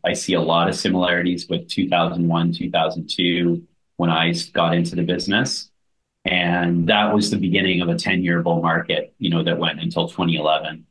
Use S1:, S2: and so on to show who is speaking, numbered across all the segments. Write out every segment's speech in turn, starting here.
S1: I see a lot of similarities with 2001, 2002 when I got into the business. And that was the beginning of a 10-year bull market, that went until 2011.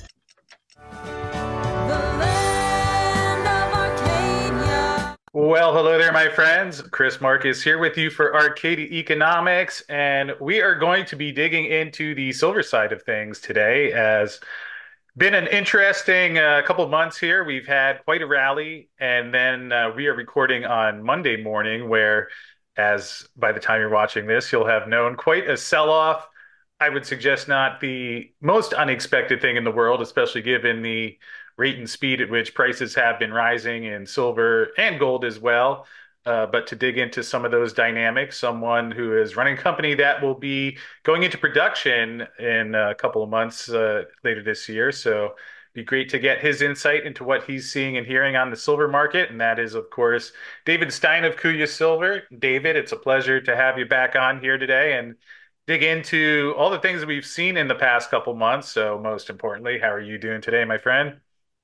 S2: Well, hello there, my friends. Chris Marcus here with you for Arcadia Economics, and we are going to be digging into the silver side of things today. As been an interesting couple of months here. We've had quite a rally, and then we are recording on Monday morning, where, as by the time you're watching this, you'll have known quite a sell-off. I would suggest not the most unexpected thing in the world, especially given the rate and speed at which prices have been rising in silver and gold as well. But to dig into some of those dynamics, someone who is running a company that will be going into production in a couple of months later this year. So it'd be great to get his insight into what he's seeing and hearing on the silver market. And that is, of course, David Stein of Kuya Silver. David, it's a pleasure to have you back on here today and dig into all the things that we've seen in the past couple months. So most importantly, how are you doing today, my friend?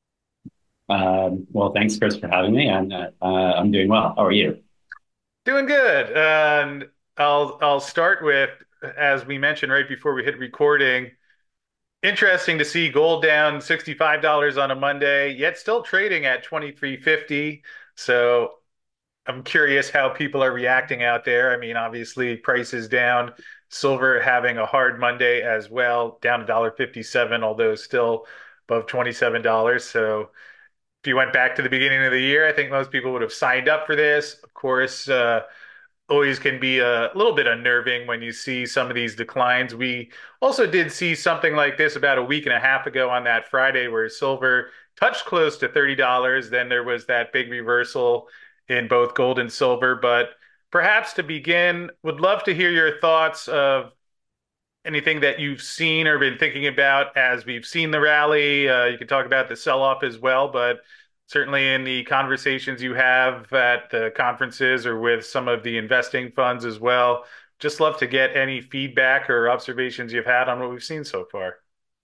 S1: Well, thanks, Chris, for having me. I'm doing well. How are you?
S2: Doing good. And I'll start with, as we mentioned right before we hit recording, interesting to see gold down $65 on a Monday, yet still trading at 23.50. So I'm curious how people are reacting out there. I mean, obviously, prices down, silver having a hard Monday as well, down $1.57, although still above $27. So if you went back to the beginning of the year, I think most people would have signed up for this. Of course, always can be a little bit unnerving when you see some of these declines. We also did see something like this about a week and a half ago on that Friday where silver touched close to $30. Then there was that big reversal in both gold and silver. But perhaps to begin, would love to hear your thoughts of anything that you've seen or been thinking about as we've seen the rally. You can talk about the sell-off as well, but certainly in the conversations you have at the conferences or with some of the investing funds as well. Just love to get any feedback or observations you've had on what we've seen so far.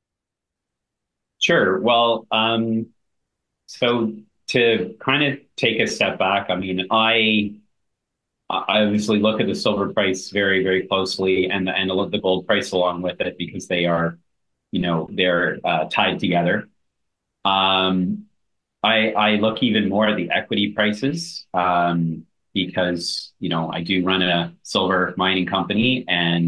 S1: Sure. Well, so to kind of take a step back, I mean, I obviously look at the silver price very, very closely, and look at the gold price along with it because they're tied together. Um, I look even more at the equity prices because I do run a silver mining company,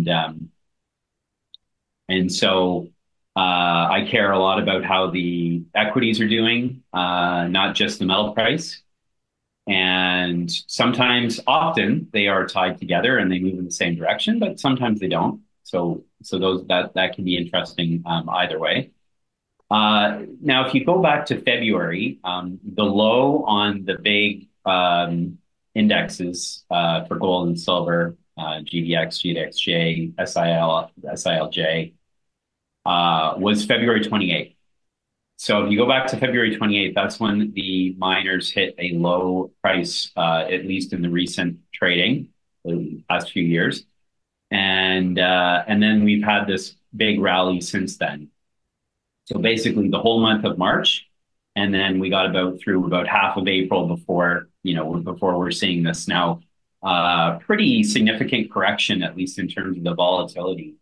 S1: and so I care a lot about how the equities are doing, not just the metal price. And sometimes, often, they are tied together and they move in the same direction, but sometimes they don't. So those that can be interesting either way. Now, if you go back to February, the low on the big indexes for gold and silver, GDX, GDXJ, SILJ, was February 28th. So if you go back to February 28th, that's when the miners hit a low price, at least in the recent trading, the past few years. And then we've had this big rally since then. So basically the whole month of March, and then we got through about half of April before we're seeing this now pretty significant correction, at least in terms of the volatility.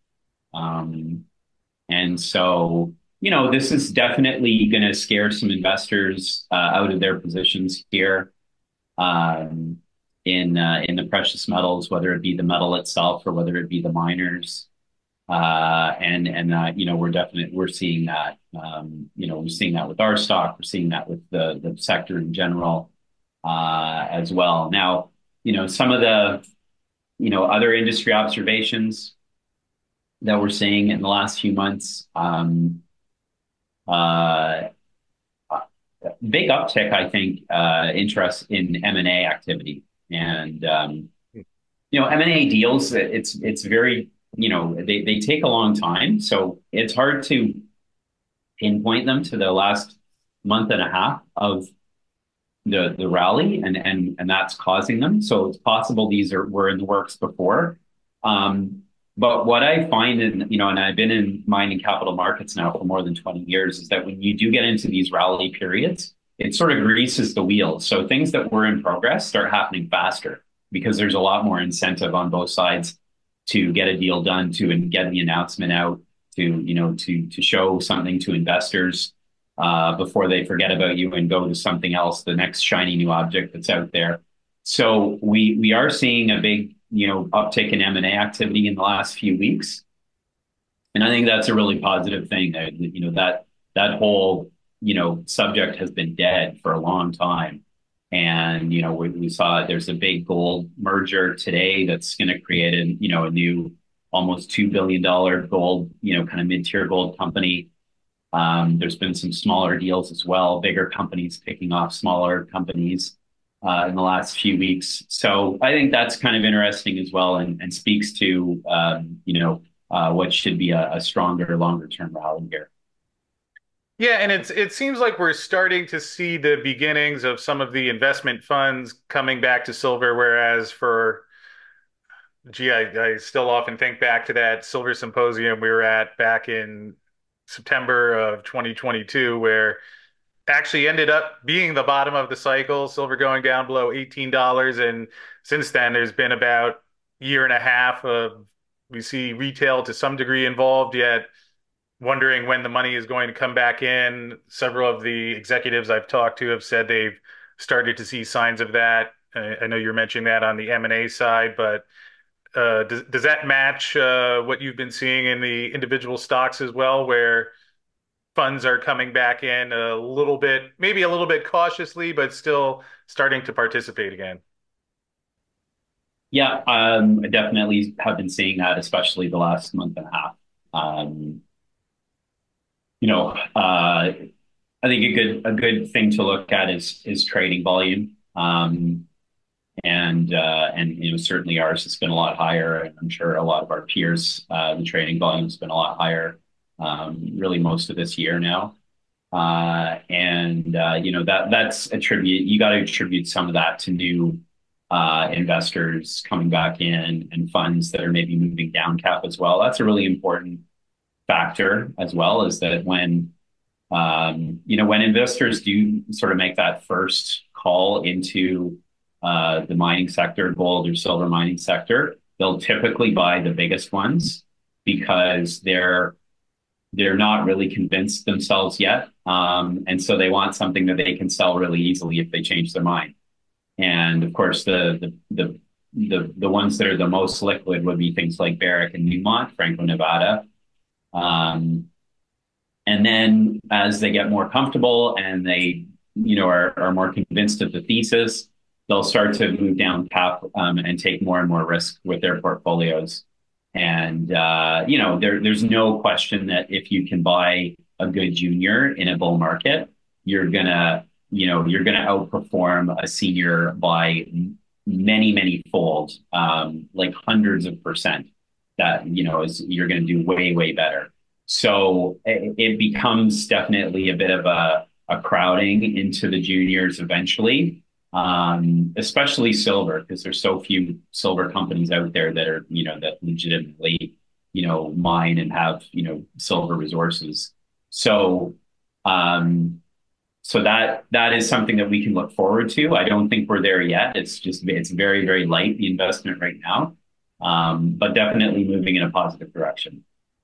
S1: And so, this is definitely going to scare some investors out of their positions here in the precious metals, whether it be the metal itself or whether it be the miners. We're seeing that. We're seeing that with our stock. We're seeing that with the sector in general as well. Now, some of the other industry observations that we're seeing in the last few months. Uh, Big uptick, I think, interest in M&A activity. And M&A deals, it's very, they take a long time. So it's hard to pinpoint them to the last month and a half of the rally, and that's causing them. So it's possible were in the works before. But what I find and I've been in mining capital markets now for more than 20 years, is that when you do get into these rally periods, it sort of greases the wheels. So things that were in progress start happening faster because there's a lot more incentive on both sides to get a deal done, to get the announcement out, to show something to investors before they forget about you and go to something else, the next shiny new object that's out there. So we are seeing a big uptick in M&A activity in the last few weeks, and I think that's a really positive thing. That whole subject has been dead for a long time. And we saw there's a big gold merger today that's going to create a new almost $2 billion gold, kind of mid-tier gold company. There's been some smaller deals as well, bigger companies picking off smaller companies in the last few weeks. So I think that's kind of interesting as well, and speaks to what should be a stronger, longer term rally here.
S2: Yeah, and it seems like we're starting to see the beginnings of some of the investment funds coming back to silver, whereas for I still often think back to that silver symposium we were at back in September of 2022, where actually ended up being the bottom of the cycle, silver going down below $18. And since then, there's been about a year and a half of we see retail to some degree involved, yet wondering when the money is going to come back in. Several of the executives I've talked to have said they've started to see signs of that. I know you're mentioning that on the M&A side, but does that match what you've been seeing in the individual stocks as well, where funds are coming back in a little bit, maybe a little bit cautiously, but still starting to participate again?
S1: Yeah, I definitely have been seeing that, especially the last month and a half. Um, I think a good thing to look at is trading volume. And certainly ours has been a lot higher, and I'm sure a lot of our peers, the trading volume has been a lot higher, really most of this year now. And that's attribute you got to attribute some of that to new investors coming back in and funds that are maybe moving down cap as well. That's a really important factor as well, is that when investors do sort of make that first call into the mining sector, gold or silver mining sector, they'll typically buy the biggest ones because they're not really convinced themselves yet, and so they want something that they can sell really easily if they change their mind. And of course, the ones that are the most liquid would be things like Barrick and Newmont, Franco-Nevada. Um, and then as they get more comfortable and they, are more convinced of the thesis, they'll start to move down cap and take more and more risk with their portfolios. And there's no question that if you can buy a good junior in a bull market, you're gonna outperform a senior by many, many fold, like hundreds of percent. That you're gonna do way, way better. So it becomes definitely a bit of a crowding into the juniors eventually, especially silver, because there's so few silver companies out there that are, that legitimately, mine and have, silver resources. So, um, so that is something that we can look forward to. I don't think we're there yet. It's very, very light, the investment right now, but definitely moving in a positive direction.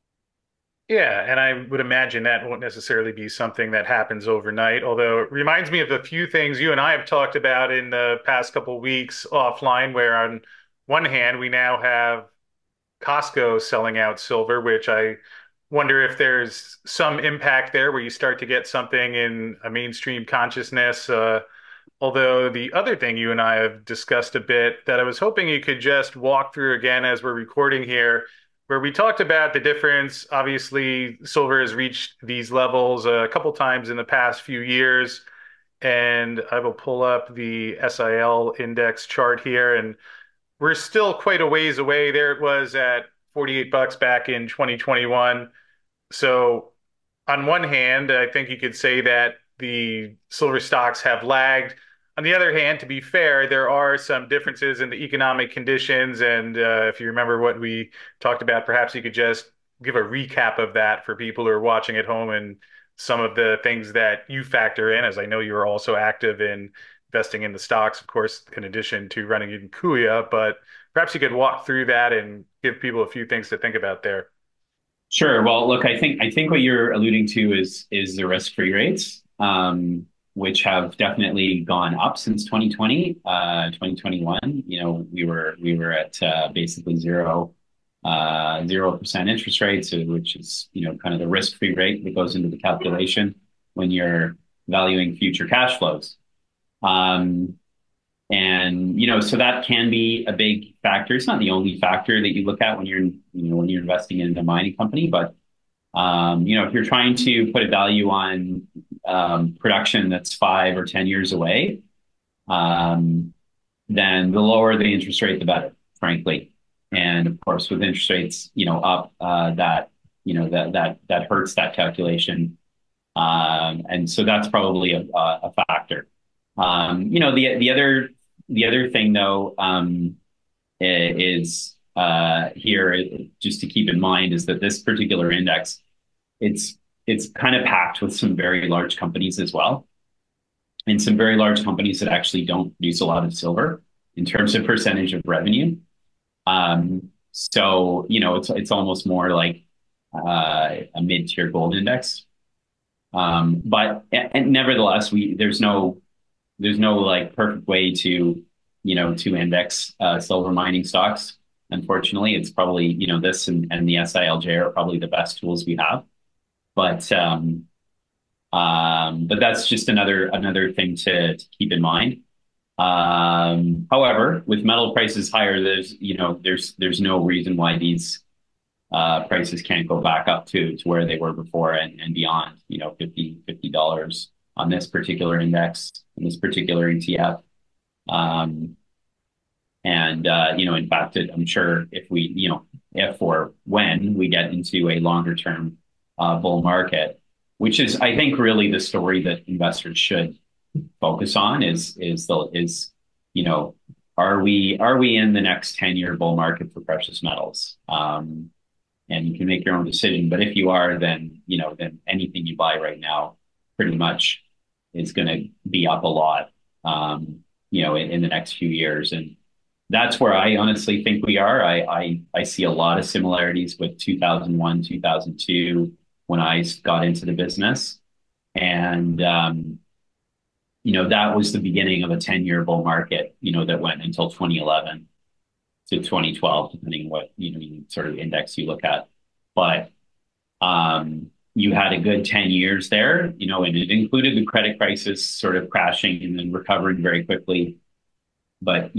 S2: Yeah, and I would imagine that won't necessarily be something that happens overnight, although it reminds me of a few things you and I have talked about in the past couple of weeks offline, where on one hand, we now have Costco selling out silver, which I wonder if there's some impact there where you start to get something in a mainstream consciousness. Although the other thing you and I have discussed a bit that I was hoping you could just walk through again as we're recording here, where we talked about the difference. Obviously, silver has reached these levels a couple times in the past few years. And I will pull up the SIL index chart here, and we're still quite a ways away. There it was at $48 back in 2021. So on one hand, I think you could say that the silver stocks have lagged. On the other hand, to be fair, there are some differences in the economic conditions. And if you remember what we talked about, perhaps you could just give a recap of that for people who are watching at home and some of the things that you factor in, as I know you're also active in investing in the stocks, of course, in addition to running in Kuya, but perhaps you could walk through that and give people a few things to think about there.
S1: Sure. Well, look, I think what you're alluding to is the risk-free rates, which have definitely gone up since 2020, 2021. We were at basically 0% interest rates, which is kind of the risk-free rate that goes into the calculation when you're valuing future cash flows. Um, and so that can be a big factor. It's not the only factor that you look at when you're investing in a mining company, but if you're trying to put a value on production that's 5 or 10 years away, um, then the lower the interest rate, the better, frankly. And of course, with interest rates, up, that hurts that calculation. And so that's probably a factor. The other thing though, is here just to keep in mind is that this particular index, it's it's kind of packed with some very large companies as well, and some very large companies that actually don't produce a lot of silver in terms of percentage of revenue. So it's almost more like a mid-tier gold index. But and nevertheless, we there's no like perfect way to index silver mining stocks. Unfortunately, it's probably this and the SILJ are probably the best tools we have. But but that's just another thing to keep in mind. However, with metal prices higher, there's no reason why these prices can't go back up to where they were before and beyond, $50 on this particular index, in this particular ETF. Um, and in fact, I'm sure if or when we get into a longer term bull market, which is, I think, really the story that investors should focus on is you know are we in the next 10-year bull market for precious metals? And you can make your own decision. But if you are, then anything you buy right now pretty much is going to be up a lot, in the next few years. And that's where I honestly think we are. I see a lot of similarities with 2001, 2002 when I got into the business. And, that was the beginning of a 10-year bull market, that went until 2011 to 2012, depending on what, sort of index you look at. But you had a good 10 years there, and it included the credit crisis sort of crashing and then recovering very quickly. But,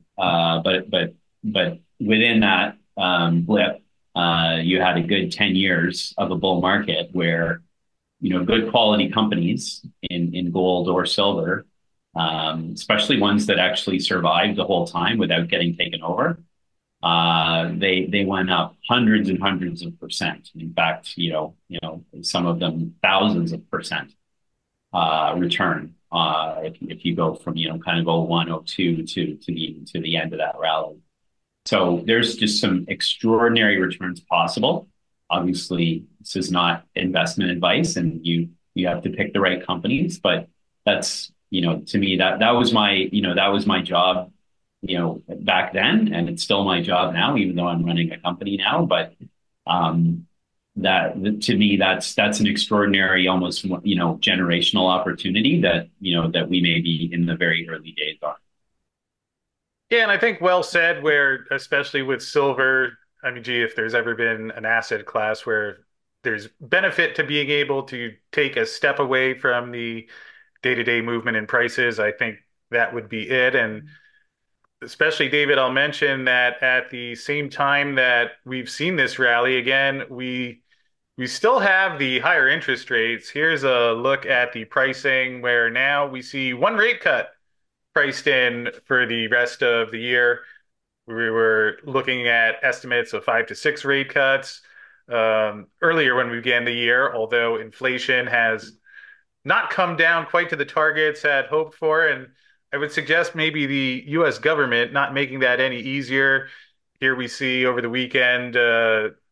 S1: but within that blip, you had a good 10 years of a bull market where, good quality companies in gold or silver, especially ones that actually survived the whole time without getting taken over, they went up hundreds and hundreds of percent. In fact, some of them thousands of percent return if you go from kind of 01, 02 to the end of that rally. So there's just some extraordinary returns possible. Obviously, this is not investment advice, and you have to pick the right companies. But that's to me that was my job back then, and it's still my job now, even though I'm running a company now. But that to me that's an extraordinary, almost generational opportunity that we may be in the very early days on.
S2: Yeah, and I think well said, where especially with silver, I mean, gee, if there's ever been an asset class where there's benefit to being able to take a step away from the day-to-day movement in prices, I think that would be it. And especially, David, I'll mention that at the same time that we've seen this rally again, we still have the higher interest rates. Here's a look at the pricing where now we see one rate cut priced in for the rest of the year. We were looking at estimates of 5 to 6 rate cuts earlier when we began the year, although inflation has not come down quite to the targets had hoped for. And I would suggest maybe the US government not making that any easier. Here we see over the weekend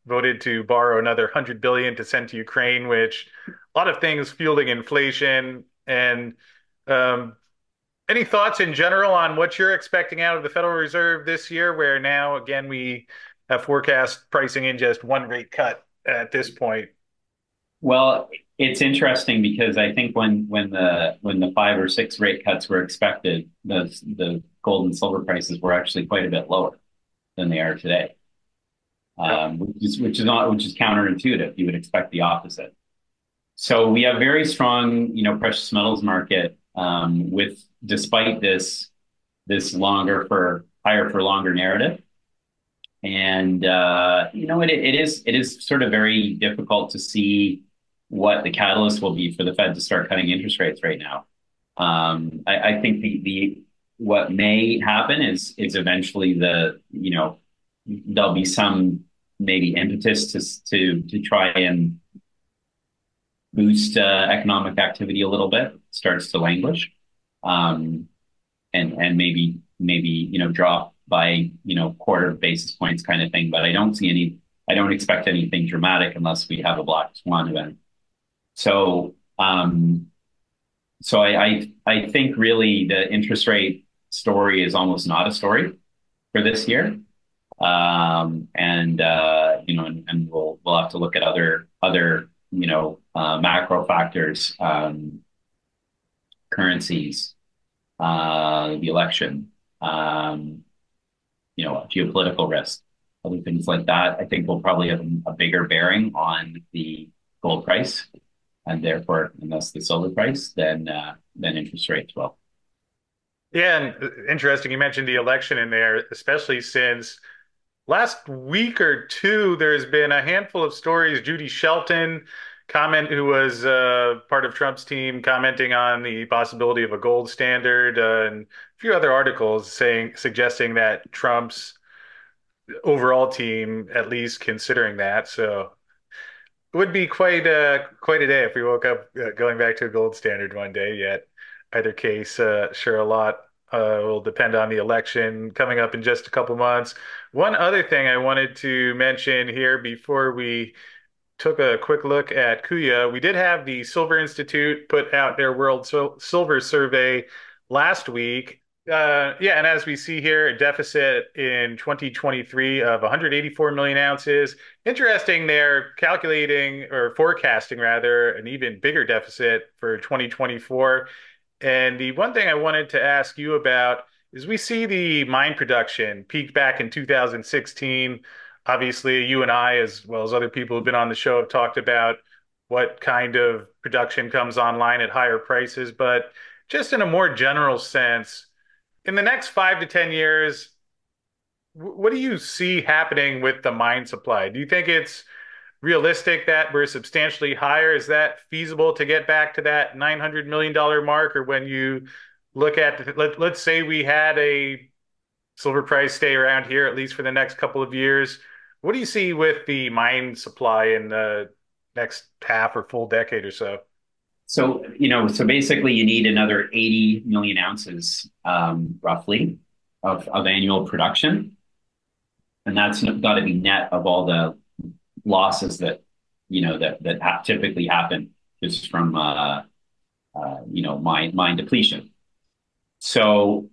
S2: voted to borrow another 100 billion to send to Ukraine, which a lot of things fueling inflation. And um, any thoughts in general on what you're expecting out of the Federal Reserve this year, where now again we have forecast pricing in just one rate cut at this point?
S1: Well, it's interesting because I think when the 5 or 6 rate cuts were expected, the gold and silver prices were actually quite a bit lower than they are today, which is counterintuitive. You would expect the opposite. So we have very strong, precious metals market with despite this longer for higher for longer narrative. And it is sort of very difficult to see what the catalyst will be for the Fed to start cutting interest rates right now. I think the what may happen is eventually there'll be some maybe impetus to try and boost economic activity a little bit, starts to languish, and maybe drop by quarter basis points kind of thing. But I don't expect anything dramatic unless we have a black swan event. So I think really the interest rate story is almost not a story for this year. And we'll have to look at other macro factors, currencies, the election, geopolitical risk, other things like that. I think will probably have a bigger bearing on the gold price, and therefore, and thus the silver price, than interest rates will.
S2: Yeah, and interesting. You mentioned the election in there, especially since last week or two, there's been a handful of stories. Judy Shelton, who was part of Trump's team, commenting on the possibility of a gold standard, and a few other articles suggesting that Trump's overall team at least considering that. So it would be quite a day if we woke up going back to a gold standard one day. Yet either case, sure, a lot will depend on the election coming up in just a couple months. One other thing I wanted to mention here before we took a quick look at Kuya, we did have the Silver Institute put out their World Silver Survey last week. Yeah, and as we see here, a deficit in 2023 of 184 million ounces. Interesting, they're calculating or forecasting rather an even bigger deficit for 2024. And the one thing I wanted to ask you about is we see the mine production peaked back in 2016. Obviously, you and I, as well as other people who've been on the show, have talked about what kind of production comes online at higher prices. But just in a more general sense, in the next 5 to 10 years, what do you see happening with the mine supply? Do you think it's realistic that we're substantially higher? Is that feasible to get back to that $900 million mark? Or when you look at, let's say we had a silver price stay around here, at least for the next couple of years, what do you see with the mine supply in the next half or full decade or so?
S1: So basically you need another 80 million ounces, roughly, of annual production. And that's got to be net of all the losses that typically happen just from mine depletion. So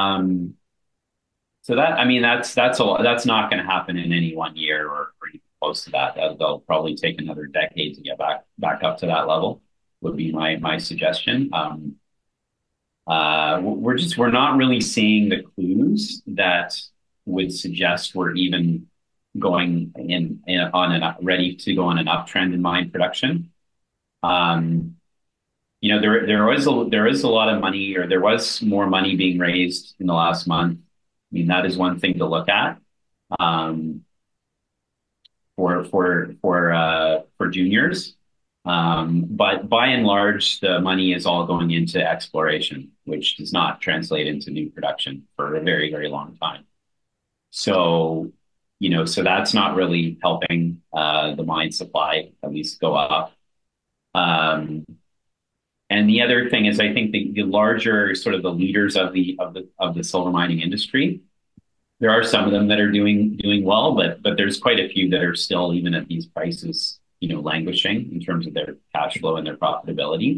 S1: that's not going to happen in any one year or even close to that. That'll probably take another decade to get back up to that level. Would be my suggestion. We're not really seeing the clues that would suggest we're even going ready to go on an uptrend in mine production. There is a lot of money, or there was more money being raised in the last month. I mean, that is one thing to look at for juniors. But by and large, the money is all going into exploration, which does not translate into new production for a very, very long time. So that's not really helping the mine supply at least go up. And the other thing is, I think the larger sort of the leaders of the silver mining industry There are some of them that are doing well, but there's quite a few that are still even at these prices, languishing in terms of their cash flow and their profitability.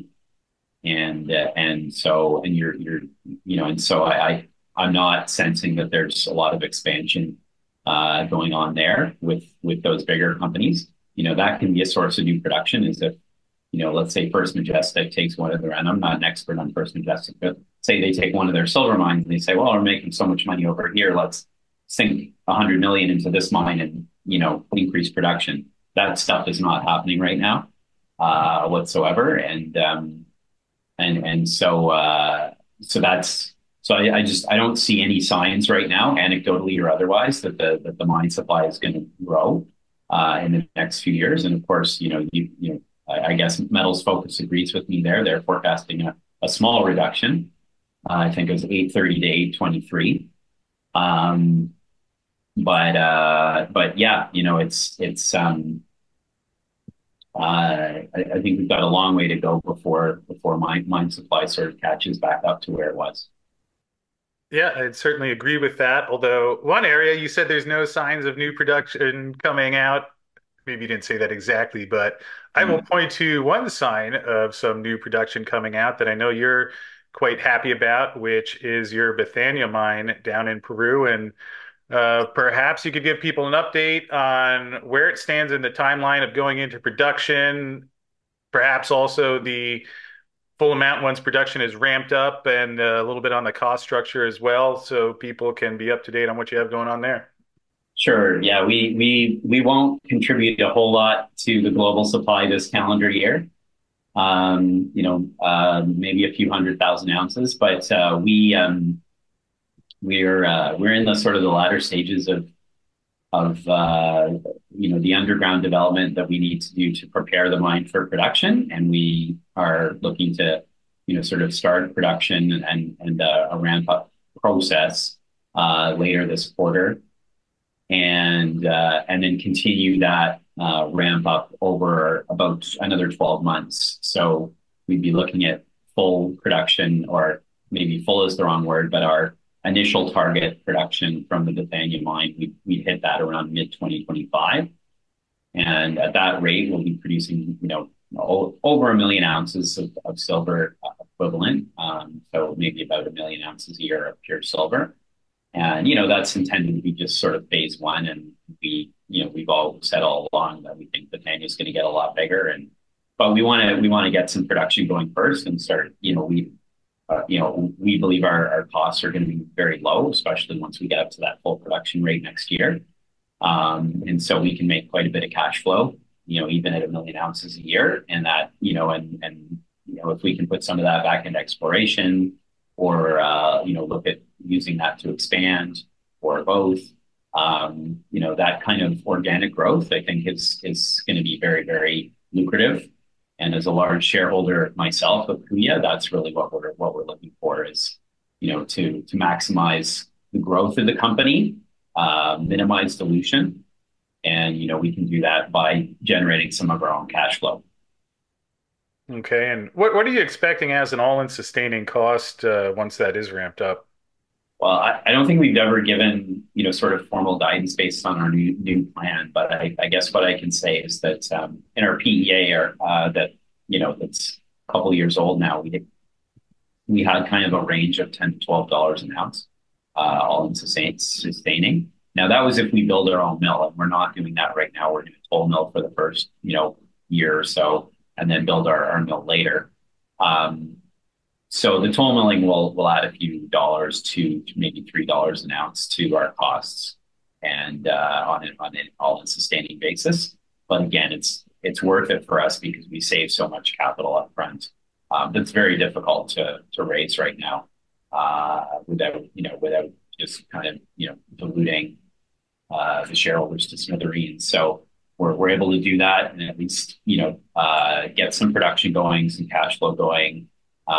S1: And so I'm not sensing that there's a lot of expansion going on there with those bigger companies. That can be a source of new production. Is if let's say First Majestic takes one of their, and I'm not an expert on First Majestic, but say they take one of their silver mines and they say, well, we're making so much money over here, let's sink 100 million into this mine and increase production. That stuff is not happening right now whatsoever, and I don't see any signs right now, anecdotally or otherwise, that the mine supply is going to grow in the next few years. And of course, I guess Metals Focus agrees with me there. They're forecasting a small reduction. I think it was 830 to 823. But yeah, I think we've got a long way to go before mine supply sort of catches back up to where it was.
S2: Yeah, I'd certainly agree with that. Although one area you said there's no signs of new production coming out. Maybe you didn't say that exactly, but I will
S1: Mm.
S2: point to one sign of some new production coming out that I know you're quite happy about, which is your Bethania mine down in Peru. And perhaps you could give people an update on where it stands in the timeline of going into production, perhaps also the full amount once production is ramped up, and a little bit on the cost structure as well, so people can be up to date on what you have going on there.
S1: Sure. Yeah, we won't contribute a whole lot to the global supply this calendar year. Maybe a few 100,000 ounces, but we're in the sort of the latter stages of the underground development that we need to do to prepare the mine for production, and we are looking to sort of start production and a ramp up process later this quarter, and then continue that ramp up over about another 12 months. So we'd be looking at full production, or maybe full is the wrong word, but our initial target production from the Bethania mine, we hit that around mid 2025. And at that rate, we'll be producing, over 1 million ounces of silver equivalent. So maybe about 1 million ounces a year of pure silver. And, that's intended to be just sort of phase one. And we've all said all along that we think Bethania is going to get a lot bigger. But we want to get some production going first and start, we believe our costs are going to be very low, especially once we get up to that full production rate next year. And so we can make quite a bit of cash flow, even at 1 million ounces a year. And that, if we can put some of that back into exploration, or, look at using that to expand, or both, that kind of organic growth, I think is going to be very, very lucrative. And as a large shareholder myself of Kuya, that's really what we're looking for, is, to maximize the growth of the company, minimize dilution, and we can do that by generating some of our own cash flow.
S2: Okay, and what are you expecting as an all-in sustaining cost once that is ramped up?
S1: Well, I don't think we've ever given sort of formal guidance based on our new plan, but I guess what I can say is that in our PEA, that's a couple of years old now, we had kind of a range of $10 to $12 an ounce, all in sustaining. Now that was if we build our own mill, and we're not doing that right now. We're doing a toll mill for the first year or so, and then build our mill later. So the toll milling will add a few dollars to maybe $3 an ounce to our costs, and on an all-in sustaining basis. But again, it's worth it for us because we save so much capital up front. That's very difficult to raise right now without just kind of diluting the shareholders to smithereens. So we're able to do that, and at least get some production going, some cash flow going,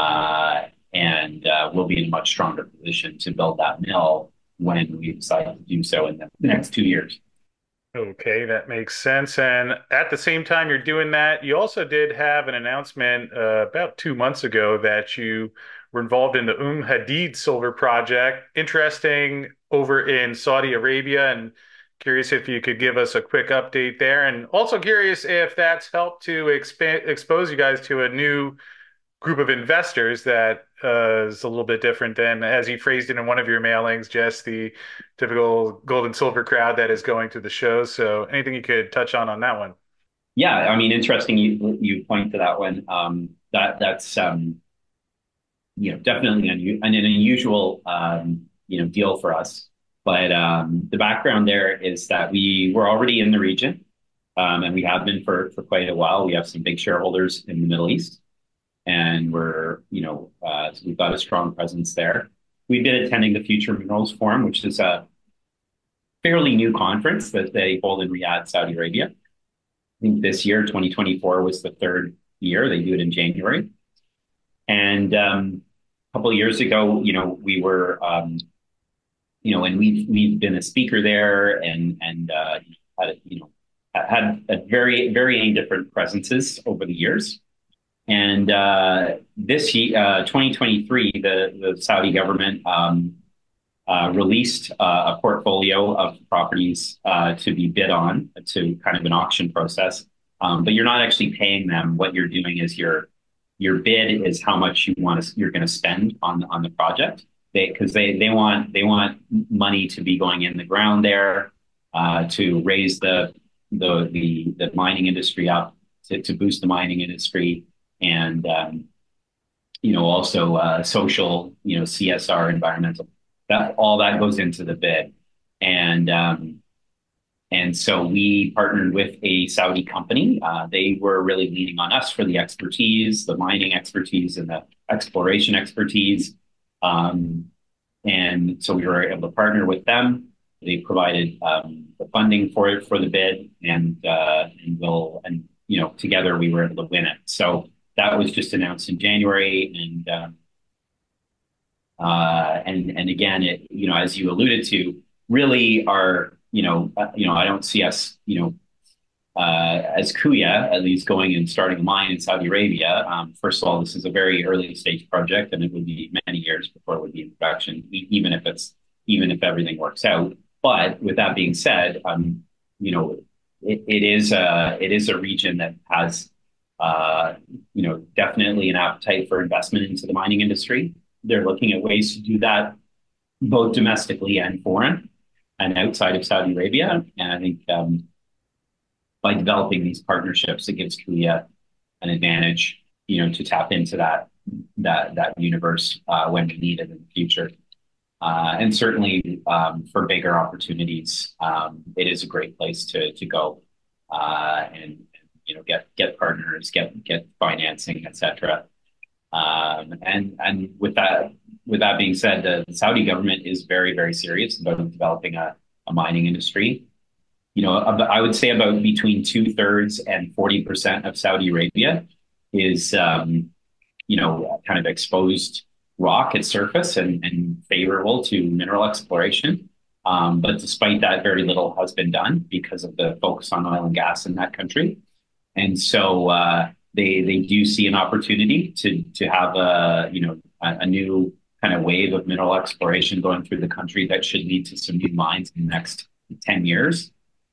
S1: and we'll be in a much stronger position to build that mill when we decide to do so in the next 2 years.
S2: Okay, that makes sense. And at the same time you're doing that, you also did have an announcement about 2 months ago that you were involved in the Hadid silver project. Interesting over in Saudi Arabia, and curious if you could give us a quick update there. And also curious if that's helped to expose you guys to a new group of investors that is a little bit different than, as you phrased it in one of your mailings, just the typical gold and silver crowd that is going to the shows. So anything you could touch on that one?
S1: Yeah, I mean, interesting. You point to that one. That's definitely an unusual deal for us. But the background there is that we were already in the region, and we have been for quite a while. We have some big shareholders in the Middle East, and so we've got a strong presence there. We've been attending the Future Minerals Forum, which is a fairly new conference that they hold in Riyadh, Saudi Arabia. I think this year, 2024, was the third year. They do it in January. And a couple of years ago, we were, and we've been a speaker there and had a very varying different presences over the years. And this year, 2023, the Saudi government released a portfolio of properties to be bid on to kind of an auction process. But you're not actually paying them. What you're doing is your bid is how much you're going to spend on the project. Because they want money to be going in the ground there to raise the mining industry up, to boost the mining industry, and also social, CSR, environmental. That all that goes into the bid, and so we partnered with a Saudi company. They were really leaning on us for the expertise, the mining expertise, and the exploration expertise. And so we were able to partner with them. They provided the funding for the bid, and together we were able to win it. So that was just announced in January, and again, as you alluded to, really I don't see us, as Kuya, at least going and starting a mine in Saudi Arabia. First of all, this is a very early stage project, and it would be many years before it would be in production, even if everything works out. But with that being said, it is a region that has, definitely an appetite for investment into the mining industry. They're looking at ways to do that both domestically and foreign and outside of Saudi Arabia. And I think by developing these partnerships, it gives Kuya an advantage, to tap into that universe when we need it in the future. And certainly for bigger opportunities, it is a great place to go and get partners, get financing, etc. And with that being said, the Saudi government is very, very serious about developing a mining industry. I would say about between 2/3 and 40% of Saudi Arabia is, kind of exposed rock at surface and favorable to mineral exploration. But despite that, very little has been done because of the focus on oil and gas in that country. And so they do see an opportunity to have a new kind of wave of mineral exploration going through the country that should lead to some new mines in the next 10 years.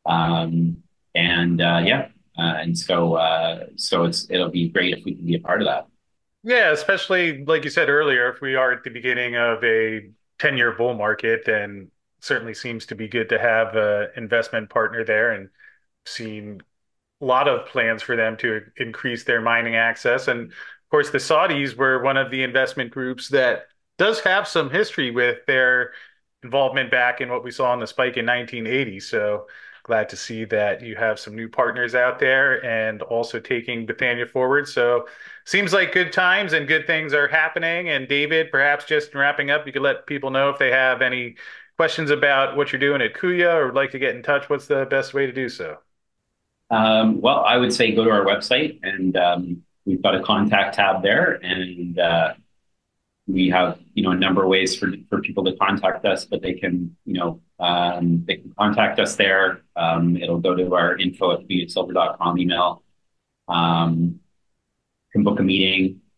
S1: So it'll be great if we can be a part of that.
S2: Yeah, especially like you said earlier, if we are at the beginning of a 10-year bull market, then certainly seems to be good to have an investment partner there, and seen a lot of plans for them to increase their mining access. And of course, the Saudis were one of the investment groups that does have some history with their involvement back in what we saw in the spike in 1980. So glad to see that you have some new partners out there and also taking Bethania forward. So seems like good times and good things are happening. And David, perhaps just wrapping up, you could let people know if they have any questions about what you're doing at Kuya or would like to get in touch. What's the best way to do so?
S1: Well, I would say go to our website, and we've got a contact tab there, and we have a number of ways for people to contact us, but they can contact us there. It'll go to our info@kuyasilver.com email. Can book a meeting,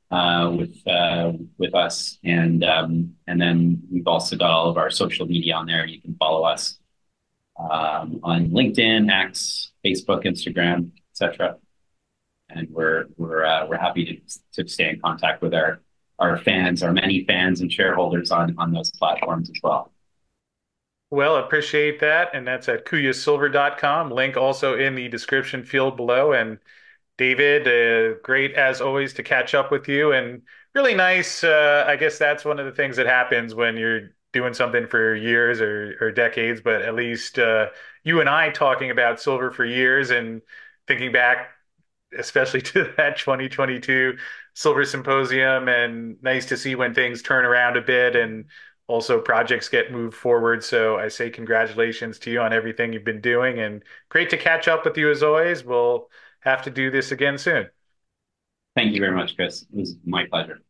S1: with us, and then we've also got all of our social media on there. You can follow us on LinkedIn, X, Facebook, Instagram, etc. And we're happy to stay in contact with our fans, our many fans and shareholders on those platforms as well.
S2: Well, appreciate that. And that's at kuyasilver.com. Link also in the description field below. And David, great as always to catch up with you and really nice. I guess that's one of the things that happens when you're doing something for years or decades, but at least you and I talking about silver for years and thinking back, especially to that 2022 Silver Symposium, and nice to see when things turn around a bit and also projects get moved forward. So I say congratulations to you on everything you've been doing and great to catch up with you as always. We'll have to do this again soon.
S1: Thank you very much, Chris. It was my pleasure.